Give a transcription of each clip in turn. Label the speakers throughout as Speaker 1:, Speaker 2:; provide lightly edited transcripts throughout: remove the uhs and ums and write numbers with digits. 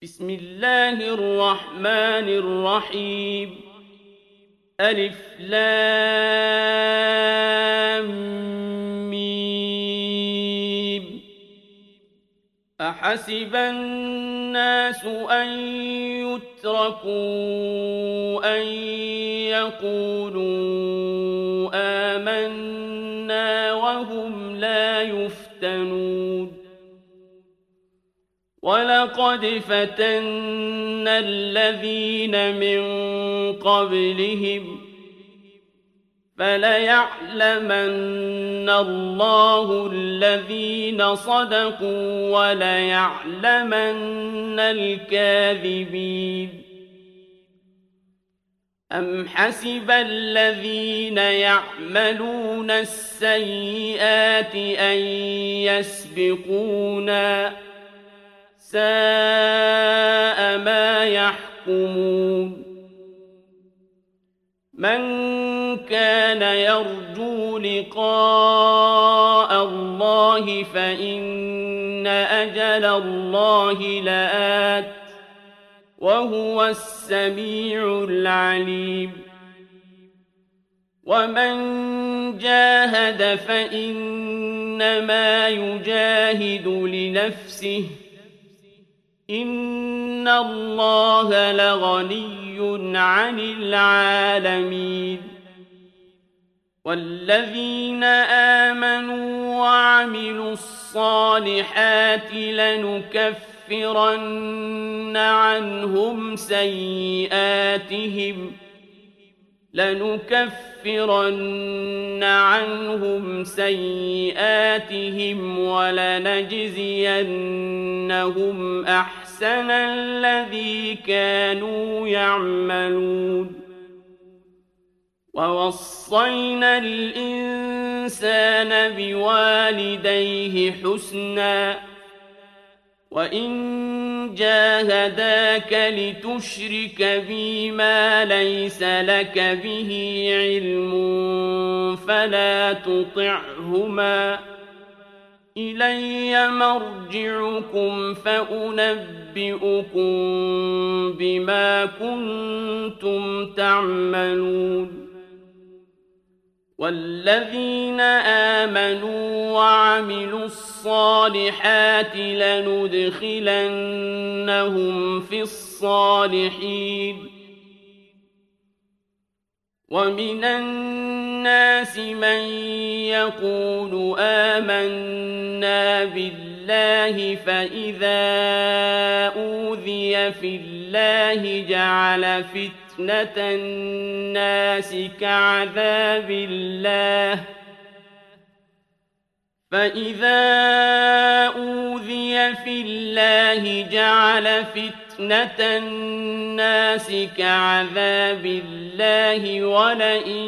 Speaker 1: بسم الله الرحمن الرحيم. ألف لام ميم. أحسب الناس أن يتركوا أن يقولوا آمنا وهم لا يفتنون. ولقد فتنا الذين من قبلهم فليعلمن الله الذين صدقوا وليعلمن الكاذبين. أم حسب الذين يعملون السيئات أن يسبقونا ساء ما يحكمون. من كان يرجو لقاء الله فإن أجل الله لآت وهو السميع العليم. ومن جاهد فإنما يجاهد لنفسه إن الله لغني عن العالمين. والذين آمنوا وعملوا الصالحات لنكفرن عنهم سيئاتهم ولنجزينهم أحسن الذي كانوا يعملون. ووصينا الإنسان بوالديه حسنا وإن جاهداك لتشرك بي ما ليس لك به علم فلا تطعهما إلي مرجعكم فأنبئكم بما كنتم تعملون. والذين آمنوا وعملوا الصالحات لندخلنهم في الصالحين. ومن الناس من يقول آمنا بالله فإذا أوذي في الله جعل فتنة الناس كعذاب الله ولئن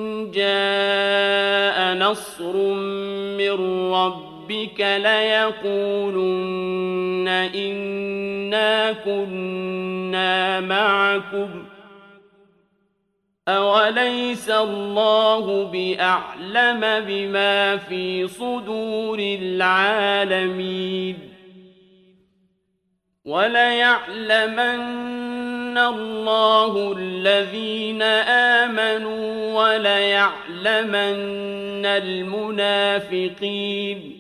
Speaker 1: جاء نصر من ربك ليقولن إنا كنا معكم أوليس الله بأعلم بما في صدور العالمين. وليعلمن الله الذين آمنوا وليعلمن المنافقين.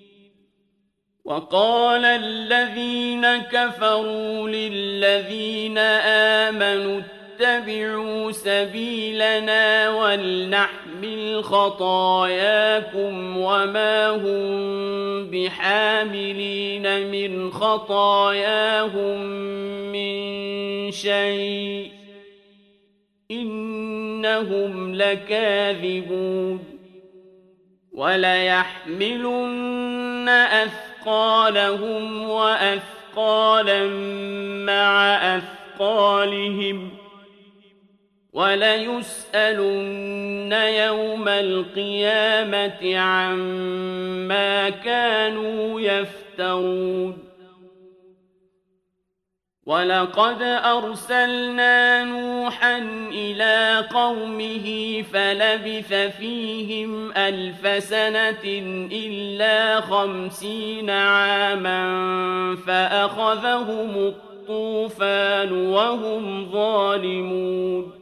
Speaker 1: وقال الذين كفروا للذين آمنوا اتبعوا سبيلنا ولنحمل خطاياكم وما هم بحاملين من خطاياهم من شيء إنهم لكاذبون. وليحملن أثقالهم وأثقالا مع أثقالهم وليسألن يوم القيامة عما كانوا يفترون. ولقد أرسلنا نوحا إلى قومه فلبث فيهم 1000 سنة إلا 50 عاما فأخذهم الطوفان وهم ظالمون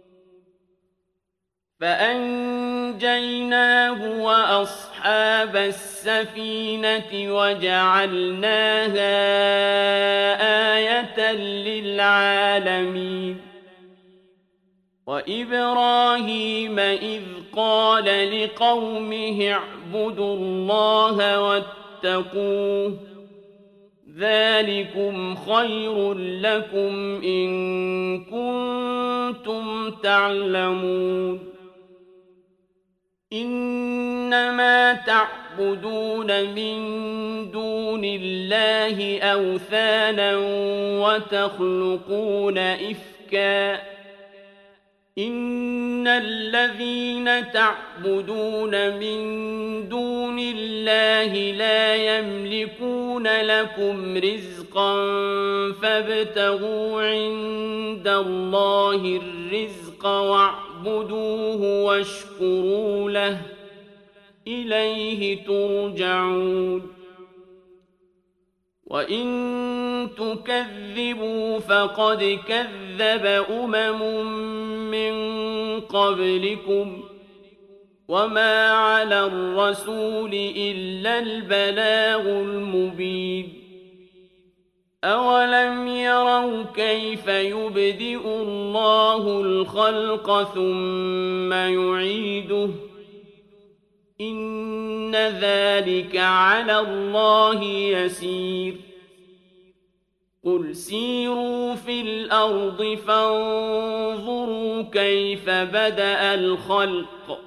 Speaker 1: فأنجيناه وأصحاب السفينة وجعلناها آية للعالمين وإبراهيم إذ قال لقومه اعبدوا الله واتقوه ذلكم خير لكم إن كنتم تعلمون إنما تعبدون من دون الله أوثانا وتخلقون إفكا إن الذين تعبدون من دون الله لا يملكون لكم رزقا فابتغوا عند الله الرزق واعبدوه واشكروا له إليه ترجعون وإن تكذبوا فقد كذب من قبلكم وما على الرسول إلا البلاغ المبين أولم يروا كيف يبدئ الله الخلق ثم يعيده إن ذلك على الله يسير قل سيروا في الأرض فانظروا كيف بدأ الخلق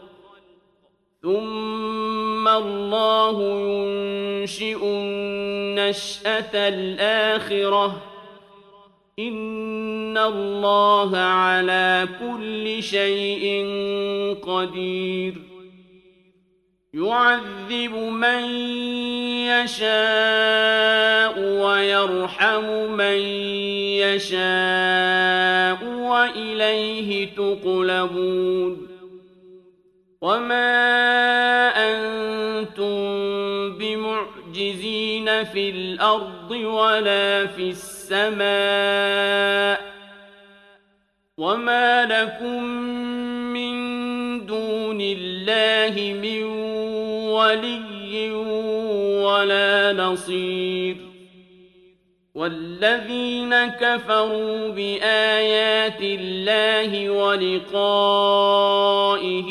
Speaker 1: ثم الله ينشئ النشأة الآخرة إن الله على كل شيء قدير يعذب من يشاء ويرحم من يشاء وإليه تقلبون وما أنتم بمعجزين في الأرض ولا في السماء وما لكم من دون الله من ولي ولا نصير والذين كفروا بآيات الله ولقائه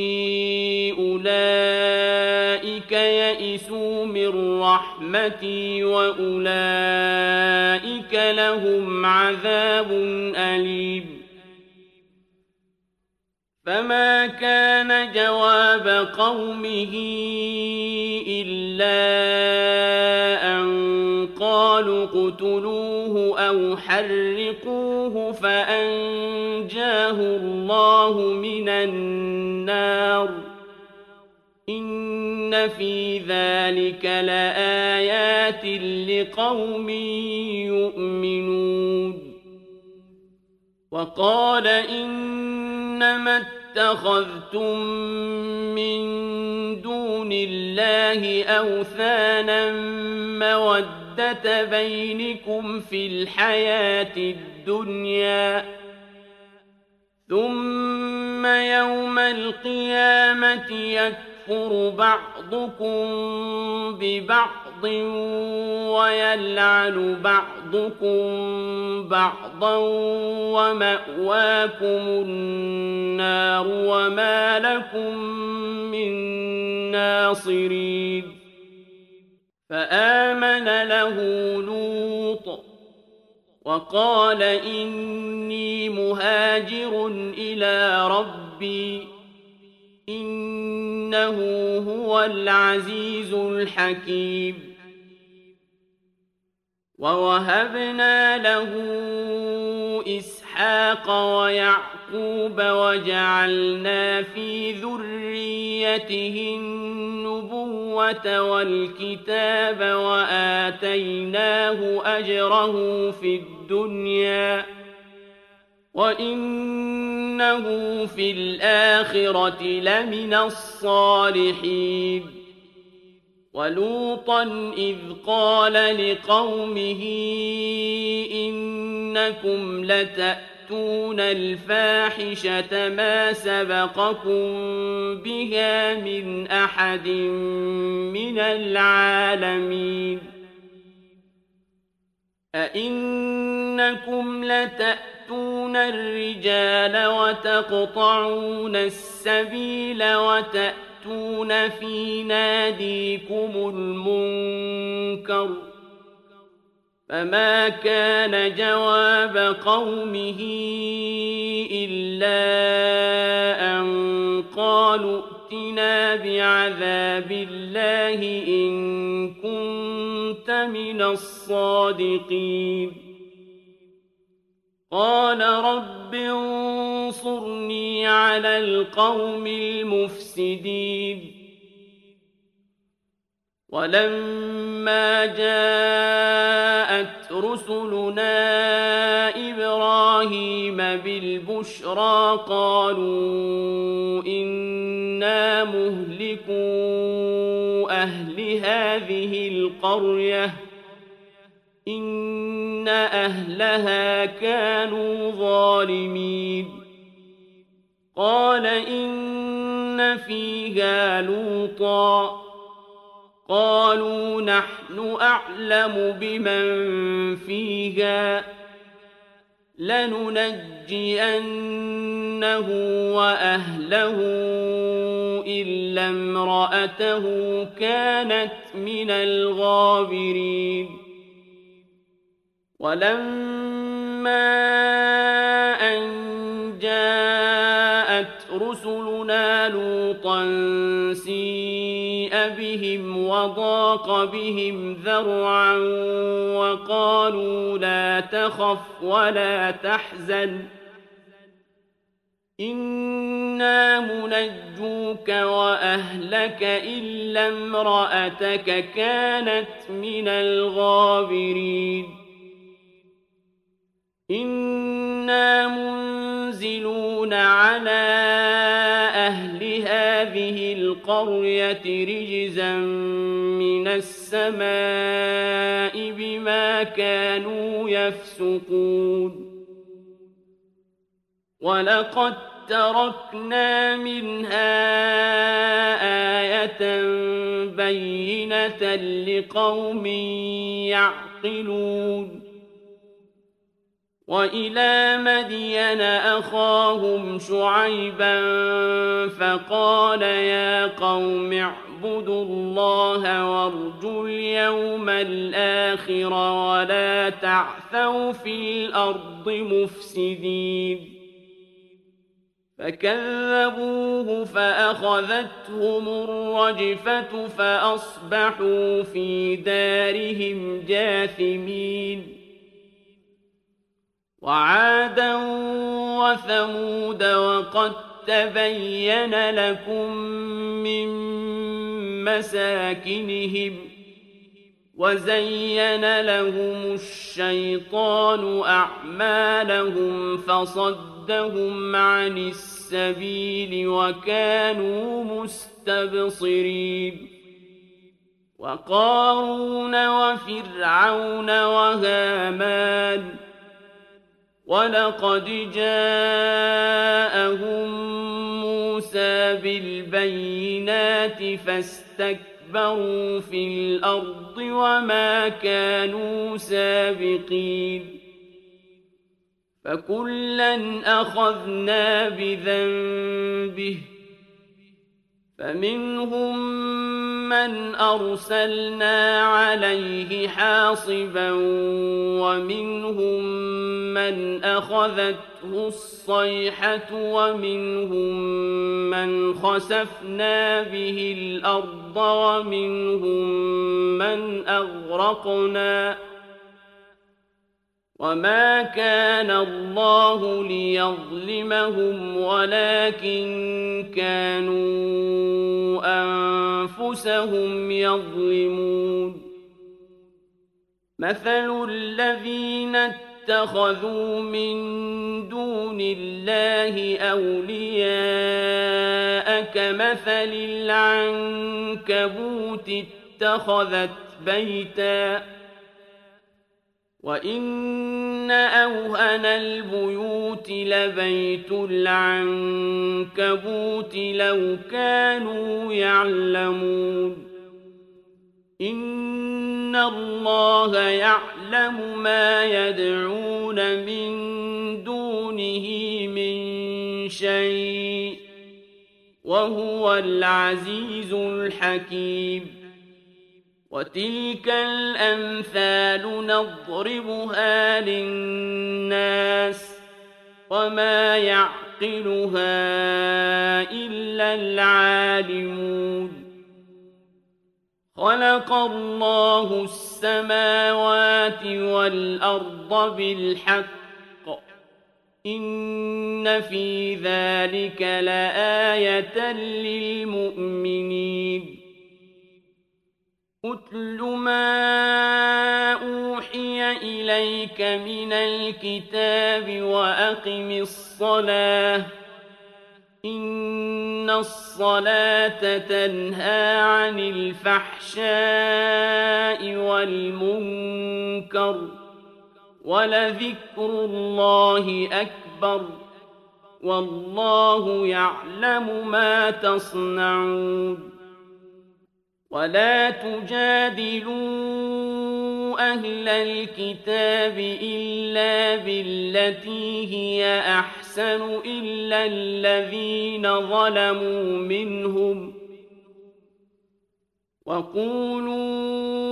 Speaker 1: أولئك يئسوا من رحمتي وأولئك لهم عذاب أليم فما كان جواب قومه إلا أن قالوا اقتلوه أو حرقوه فأنجاه الله من النار إن في ذلك لآيات لقوم يؤمنون وقال إنما اتخذتم من دون الله أوثانا مودة بينكم في الحياة الدنيا ثم يوم القيامة يكفر بعضكم ببعض ويلعن بعضكم بعضا ومأواكم النار وما لكم من ناصرين فآمن له لوط وقال إني مهاجر إلى ربي إنه هو العزيز الحكيم ووهبنا له إسحاق ويعقوب وجعلنا في ذريته النبوة والكتاب وآتيناه أجره في الدنيا وإنه في الآخرة لمن الصالحين ولوطا إذ قال لقومه إن إنكم لتأتون الفاحشة ما سبقكم بها من أحد من العالمين أئنكم لتأتون الرجال وتقطعون السبيل وتأتون في ناديكم المنكر فما كان جواب قومه إلا أن قالوا ائتنا بعذاب الله إن كنت من الصادقين قال رب انصرني على القوم المفسدين ولما جاءت رسلنا إبراهيم بالبشرى قالوا إنا مهلكو أهل هذه القرية إن أهلها كانوا ظالمين قال إن فيها لوطا قالوا نحن أعلم بمن فيها لننجينه وأهله إلا امرأته كانت من الغابرين ولما أن جاءت رسلنا لوطا سيء بهم وضاق بهم ذرعا وقالوا لا تخف ولا تحزن إنا منجوك وأهلك إلا امرأتك كانت من الغابرين إنا منزلون على أهل هذه القرية رجزا من السماء بما كانوا يفسقون ولقد تركنا منها آية بينة لقوم يعقلون وإلى مدين أخاهم شعيبا فقال يا قوم اعبدوا الله وارجوا اليوم الآخر ولا تعثوا في الأرض مفسدين فكذبوه فأخذتهم الرجفة فأصبحوا في دارهم جاثمين وعادا وثمود وقد تبين لكم من مساكنهم وزين لهم الشيطان أعمالهم فصدهم عن السبيل وكانوا مستبصرين وقارون وفرعون وهامان ولقد جاءهم موسى بالبينات فاستكبروا في الأرض وما كانوا سابقين فكلا أخذنا بذنبه فمنهم من أرسلنا عليه حاصبا ومنهم من أخذته الصيحة ومنهم من خسفنا به الأرض ومنهم من أغرقنا وما كان الله ليظلمهم ولكن كانوا أنفسهم يظلمون مثل الذين اتخذوا من دون الله أولياء كمثل العنكبوت اتخذت بيتا وَإِنَّ أَوْهَنَ الْبُيُوتِ لَبَيْتُ الْعَنكَبُوتِ لَوْ كَانُوا يَعْلَمُونَ إِنَّ اللَّهَ يَعْلَمُ مَا يَدْعُونَ مِن دُونِهِ مِن شَيْءٍ وَهُوَ الْعَزِيزُ الْحَكِيمُ وَتِلْكَ الْأَمْثَالُ نَضْرِبُهَا لِلنَّاسِ وَمَا يَعْقِلُهَا إِلَّا الْعَالِمُونَ خَلَقَ اللَّهُ السَّمَاوَاتِ وَالْأَرْضَ بِالْحَقِّ إِنَّ فِي ذَلِكَ لَآيَةً لِلْمُؤْمِنِينَ أُتْلُ مَا أُوحِيَ إِلَيْكَ مِنَ الْكِتَابِ وَأَقِمِ الصَّلَاةَ إِنَّ الصَّلَاةَ تَنْهَى عَنِ الْفَحْشَاءِ وَالْمُنكَرِ وَلَذِكْرُ اللَّهِ أَكْبَرُ وَاللَّهُ يَعْلَمُ مَا تَصْنَعُونَ وَلَا تُجَادِلُوا أَهْلَ الْكِتَابِ إِلَّا بِالَّتِي هِيَ أَحْسَنُ إِلَّا الَّذِينَ ظَلَمُوا مِنْهُمْ وَقُولُوا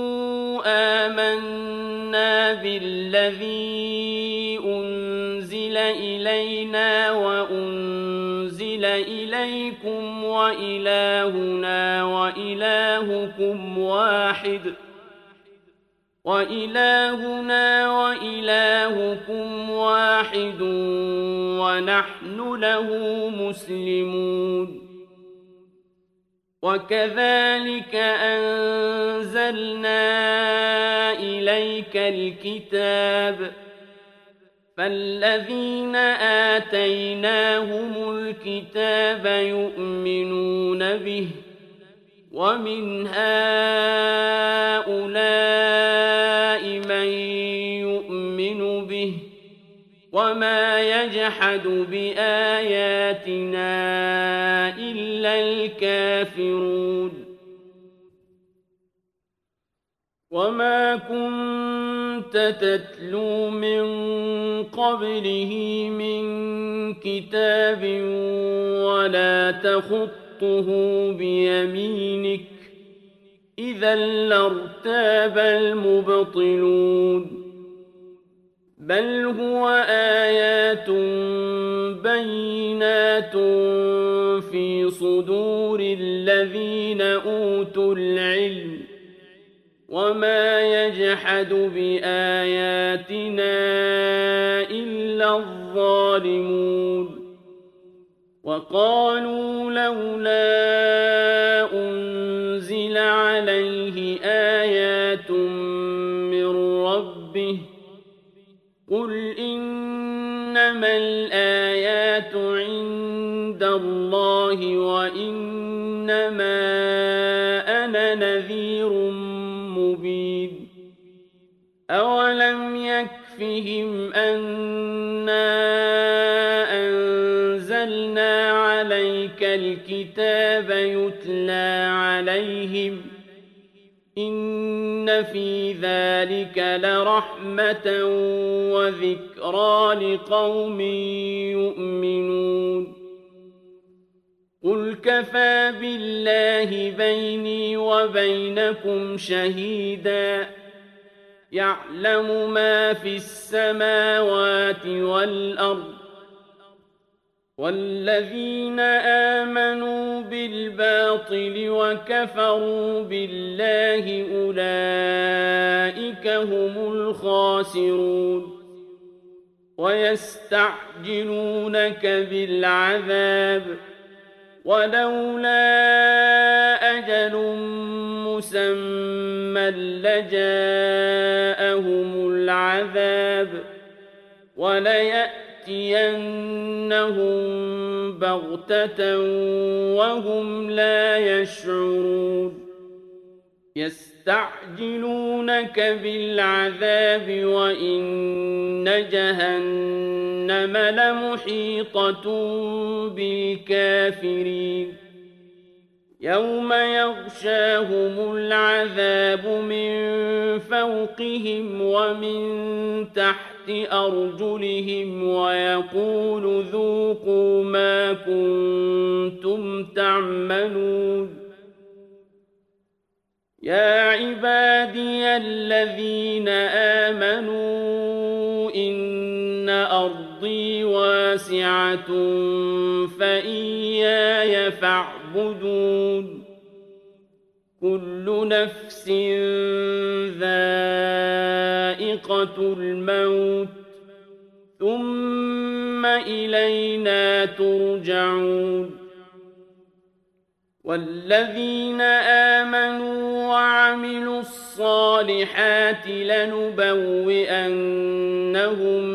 Speaker 1: آمَنَّا بِالَّذِي أُنزِلَ إِلَيْنَا وَأُنزِلَ إِلَيْكُمْ وَإِلَٰهُنَا وَإِلَٰهُكُمْ وَاحِدٌ وَنَحْنُ لَهُ مُسْلِمُونَ وَكَذَلِكَ أَنزَلْنَا إِلَيْكَ الْكِتَابَ فَالَّذِينَ آتَيْنَاهُمُ الْكِتَابَ يُؤْمِنُونَ بِهِ وَمِنْ هَٰؤُلَاءِ مَن يُؤْمِنُ بِهِ وَمَا يَجْحَدُ بِآيَاتِنَا إِلَّا الْكَافِرُونَ وَمَا كُنتَ تَتْلُو مِن قَبْلِهِ مِن كِتَابٍ وَلَا تَخُطُّهُ بِيَمِينِكَ إِذًا لَّارْتَابَ الْمُبْطِلُونَ بَلْ هُوَ آيَاتٌ بَيِّنَاتٌ فِي صُدُورِ الَّذِينَ أُوتُوا الْعِلْمَ وَمَا يَجْحَدُ بِآيَاتِنَا إِلَّا الظَّالِمُونَ وَقَالُوا لَوْلَا أُنزِلَ عَلَيْهِ آيَاتٌ مِّن رَّبِّهِ قُلْ إِنَّمَا الْآيَاتُ عِندَ اللَّهِ وَإِنَّمَا أَنَا نَذِيرٌ مُّبِينٌ أَوَلَمْ يَكْفِهِمْ أَنَّا أَنزَلْنَا عَلَيْكَ الْكِتَابَ يُتْلَىٰ عَلَيْهِمْ إِنَّ فِي ذَلِكَ لَرَحْمَةً وَذِكْرَىٰ لِقَوْمٍ يُؤْمِنُونَ قُلْ كَفَىٰ بِاللَّهِ بَيْنِي وَبَيْنَكُمْ شَهِيدًا يَعْلَمُ مَا فِي السَّمَاوَاتِ وَالْأَرْضِ وَالَّذِينَ آمَنُوا بِالْبَاطِلِ وَكَفَرُوا بِاللَّهِ أُولَٰئِكَ هُمُ الْخَاسِرُونَ وَيَسْتَعْجِلُونَكَ بِالْعَذَابِ وَلَوْلَا أَجَلٌ مُّسَمًّى لَّجَاءَهُمُ الْعَذَابُ وَلَيَأْتِيَنَّهُم بَغْتَةً وَهُمْ لَا يَشْعُرُونَ يستعجلونك بالعذاب وإن جهنم لمحيطة بالكافرين يوم يغشاهم العذاب من فوقهم ومن تحت أرجلهم ويقول ذوقوا ما كنتم تعملون يا عبادي الذين آمنوا إن أرضي واسعة فإياي فاعبدون كل نفس ذائقة الموت ثم إلينا ترجعون والذين آمنوا وعملوا الصالحات لنبوئنهم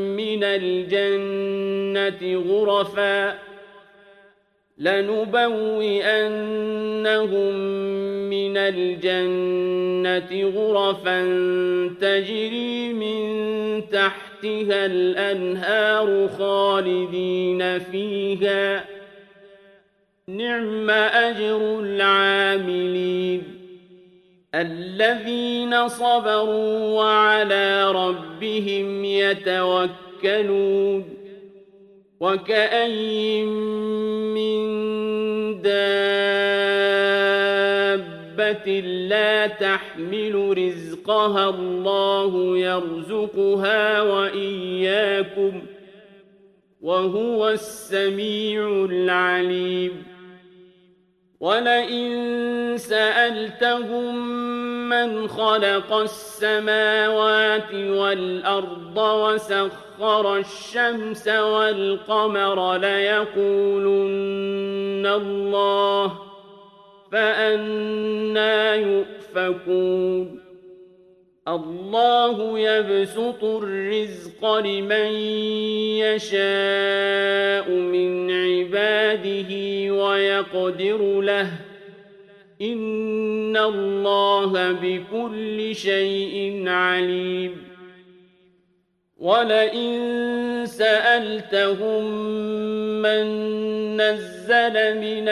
Speaker 1: من الجنة غرفا تجري من تحتها الأنهار خالدين فيها نعم أجر العاملين الذين صبروا وعلى ربهم يتوكلون وكأين من دابة لا تحمل رزقها الله يرزقها وإياكم وهو السميع العليم ولئن سألتهم من خلق السماوات والأرض وسخر الشمس والقمر ليقولن الله فأنى يؤفكون الله يبسط الرزق لمن يشاء من عباده ويقدر له إن الله بكل شيء عليم ولئن سألتهم من نزل من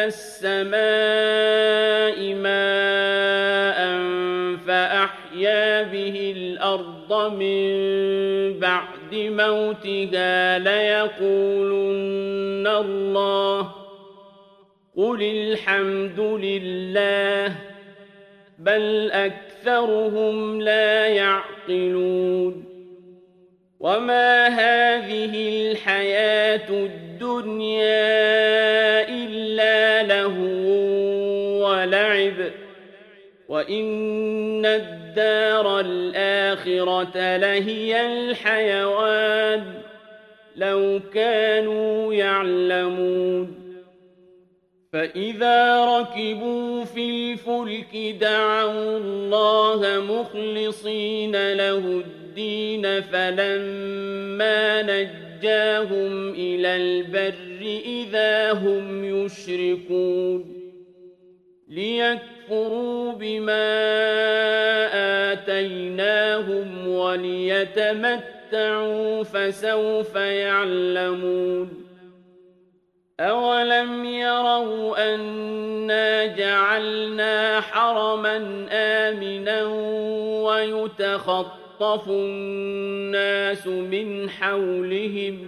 Speaker 1: السماء ماء فأحيا به الأرض من بعد موتها ليقولن الله قل الحمد لله بل أكثرهم لا يعقلون وما هذه الحياة الدنيا إلا لهو ولعب وإن الدار الآخرة لهي الحيوان لو كانوا يعلمون فإذا ركبوا في الفلك دعوا الله مخلصين له الدين فلما نجاهم إلى البر إذا هم يشركون ليكفروا بما آتيناهم وليتمتعوا فسوف يعلمون أولم يروا أنا جعلنا حرما آمنا ويتخطف الناس من حولهم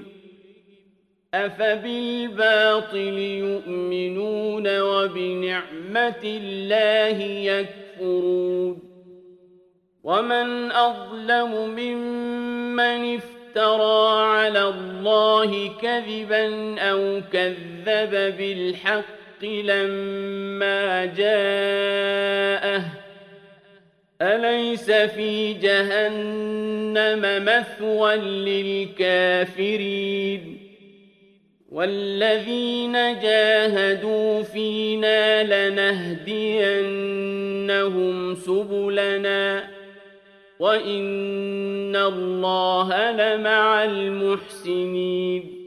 Speaker 1: أفبالباطل يؤمنون وبنعمة الله يكفرون ومن أظلم ممن افترى على الله كذبا أو كذب بالحق لما جاءه أليس في جهنم مثوى للكافرين والذين جاهدوا فينا لنهدينهم سبلنا وإن الله لمع المحسنين